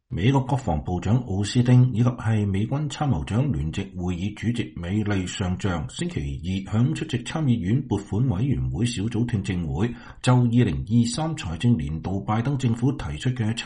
美國國防部長奧斯汀以及係美軍參謀長聯席會議主席米利上將星期二響出席參議院撥款委員會小組聽證會，就2023財政年度拜登政府提出嘅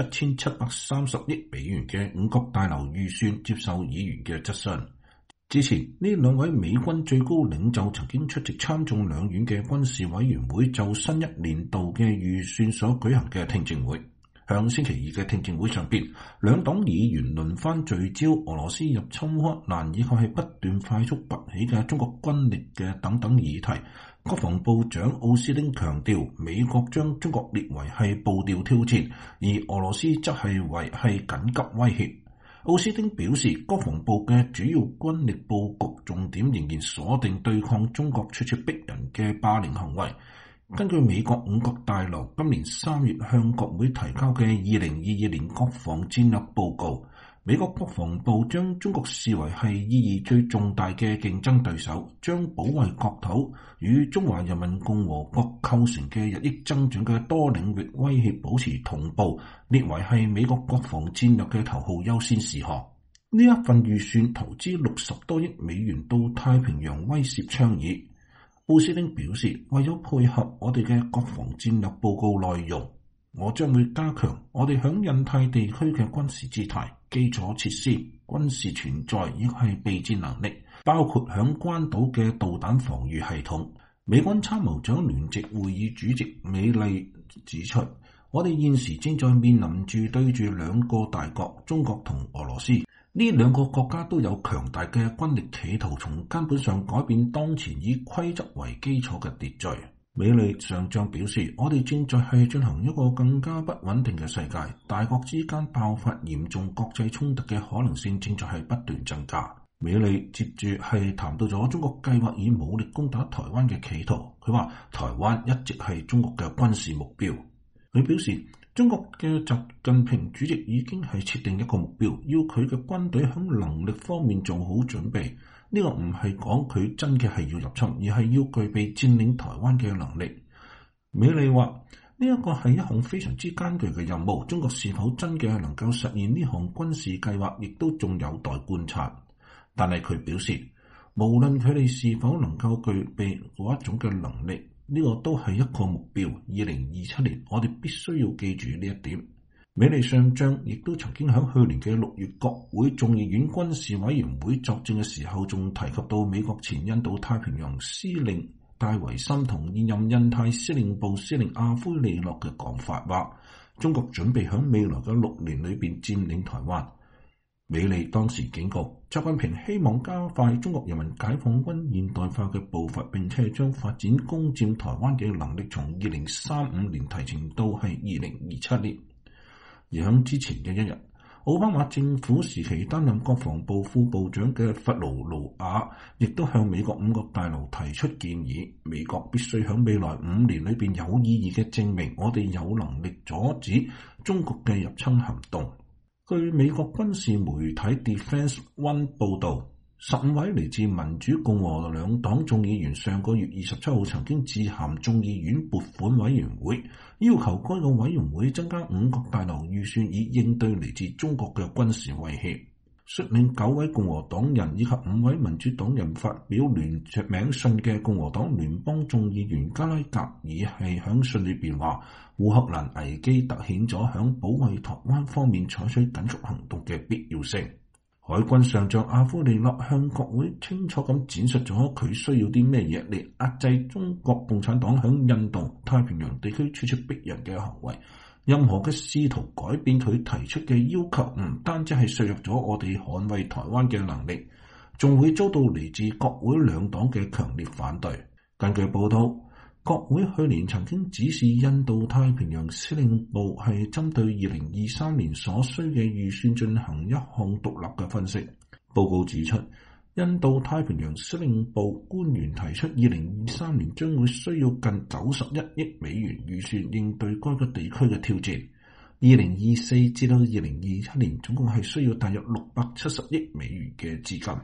7730億美元嘅五角大樓預算接受議員嘅質詢。之前呢兩位美軍最高領袖曾經出席參眾兩院嘅軍事委員會就新一年度嘅預算所舉行嘅聽證會。向星期二嘅聽證會上邊，兩黨議員輪番聚焦俄羅斯入侵烏克蘭以及係不斷快速崛起嘅中國軍力嘅等等議題。國防部長奧斯汀強調，美國將中國列為係步調挑戰，而俄羅斯則係為係緊急威脅。奧斯汀表示，國防部嘅主要軍力佈局重點仍然鎖定對抗中國咄咄逼人嘅霸凌行為。根據美國五角大樓今年3月向國會提交嘅2022年國防戰略報告，美國國防部將中國視為係意義最重大嘅競爭對手，將保衛國土與中華人民共和國構成嘅日益增長嘅多領域威脅保持同步，列為係美國國防戰略嘅頭號優先事項。呢一份預算投資60多億美元到太平洋威懾倡議。奧斯汀表示，為咗配合我哋嘅國防戰略報告內容，我將會加強我哋響印太地區嘅軍事姿態、基礎設施、軍事存在以及係備戰能力，包括響關島嘅導彈防禦系統。美軍參謀長聯席會議主席美利指出，我哋現時正在面臨住對住兩個大國，中國同俄羅斯。呢兩個國家都有強大嘅軍力，企圖從根本上改變當前以規則為基礎嘅秩序。美利上將表示，我哋正在係進行一個更加不穩定嘅世界，大國之間爆發嚴重國際衝突嘅可能性正在係不斷增加。美利接住係談到咗中國計劃以武力攻打台灣嘅企圖，佢話台灣一直係中國嘅軍事目標。佢表示，中國嘅習近平主席已經係設定一個目標，要佢嘅軍隊喺能力方面做好準備。呢個唔係講佢真嘅係要入侵，而係要具備佔領台灣嘅能力。美利話呢一個係一項非常之艱巨嘅任務，中國是否真嘅能夠實現呢項軍事計劃，亦都仲有待觀察。但係佢表示，無論佢哋是否能夠具備嗰一種嘅能力，呢個都係一個目標。2027年，我哋必須要記住呢一點。美利上將亦都曾經喺去年嘅6月國會眾議院軍事委員會作證嘅時候，仲提及到美國前印度太平洋司令戴維森同現任印太司令部司令阿奎利諾嘅講法，話中國準備喺未來嘅6年裏邊佔領台灣。美利當時警告，習近平希望加快中國人民解放軍現代化嘅步伐，並且將發展攻佔台灣嘅能力從2035年提前到係2027年。而喺之前嘅一日，奧巴馬政府時期擔任國防部副部長嘅弗勞魯瓦亦都向美國五角大樓提出建議，美國必須喺未來5年裏邊有意義嘅證明我哋有能力阻止中國嘅入侵行動。據美國軍事媒體 Defense One 報道，15位嚟自民主共和兩黨眾議員上個月27號曾經致函眾議院撥款委員會，要求該個委員會增加五角大樓預算以應對嚟自中國嘅軍事威脅。率領9位共和黨人以及5位民主黨人發表聯名信嘅共和黨聯邦眾議員加拉格爾係響信裏邊話，烏克蘭危機凸顯咗響保衛台灣方面採取緊急行動嘅必要性。海軍上將阿奎利諾向國會清楚咁展述咗佢需要啲咩嘢嚟壓制中國共產黨響印度太平洋地區咄咄逼人嘅行為。任何嘅試圖改變佢提出嘅要求，唔單止係削弱咗我哋捍衛台灣嘅能力，仲會遭到嚟自國會兩黨嘅強烈反對。根據報道，國會去年曾經指示印度太平洋司令部係針對2023年所需嘅預算進行一項獨立嘅分析。報告指出，印度太平洋司令部官員提出2023年將會需要近91億美元預算應對該個地區嘅挑戰。2024至到2027年總共係需要大約670億美元嘅資金。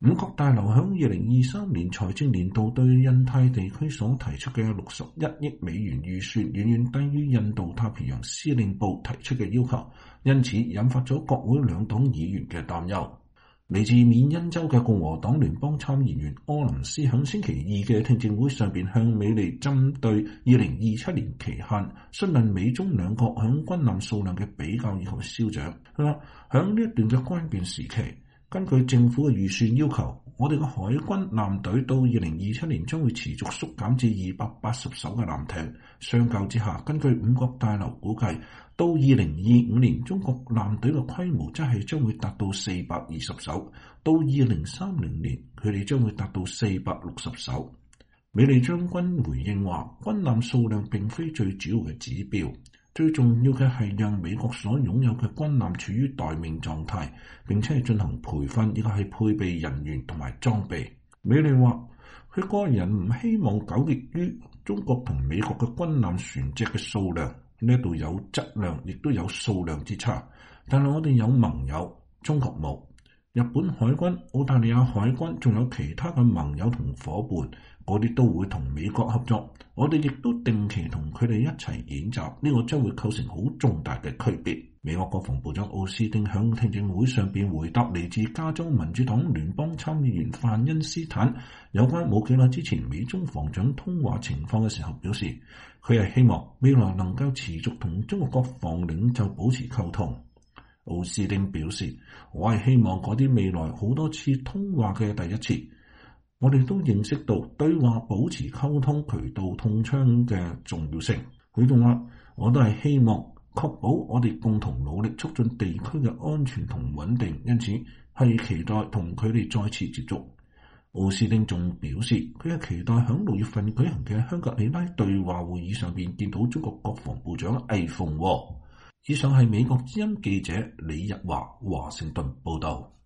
五角大樓響2023年財政年度對印太地區所提出嘅61億美元預算，遠遠低於印度太平洋司令部提出嘅要求，因此引發咗國會兩黨議員嘅擔憂。嚟自緬因州嘅共和黨聯邦參議員柯林斯響星期二嘅聽證會上邊向美利針對2027年期限詢問美中兩國響軍艦數量嘅比較以及消長。佢話響呢一段嘅關鍵時期，根據政府嘅預算要求，我哋嘅海軍艦隊到2027年將會持續縮減至280艘嘅艦艇。相較之下，根據五角大樓估計，到2025年中國艦隊嘅規模則係將會達到420艘，到2030年佢哋將會達到460艘。美利將軍回應話，軍艦數量並非最主要嘅指標，最重要嘅係讓美國所擁有嘅軍艦處於待命狀態，並且係進行培訓，以及係配備人員同埋裝備。美利話，佢個人唔希望糾結於中國同美國嘅軍艦船隻嘅數量，呢度有質量亦都有數量之差，但係我哋有盟友，中國冇。日本海軍、澳大利亞海軍仲有其他嘅盟友同伙伴，嗰啲都會同美國合作。我哋亦都定期同佢哋一齊演習，呢個將會構成好重大嘅區別。美國國防部長奧斯汀響聽證會上邊回答嚟自加州民主黨聯邦參議員范恩斯坦有關冇幾耐之前美中防長通話情況嘅時候表示，佢係希望未來能夠持續同中國國防領袖保持溝通。奧斯汀表示，我係希望嗰啲未來好多次通話嘅第一次，我哋都認識到對話保持溝通渠道通暢嘅重要性。佢仲話，我都係希望確保我哋共同努力促進地區嘅安全同穩定，因此係期待同佢哋再次接觸。奧斯汀仲表示，佢係期待響6月份舉行嘅香格里拉對話會議上邊見到中國國防部長魏鳳和。以上係美國之音記者李日華華盛頓報道。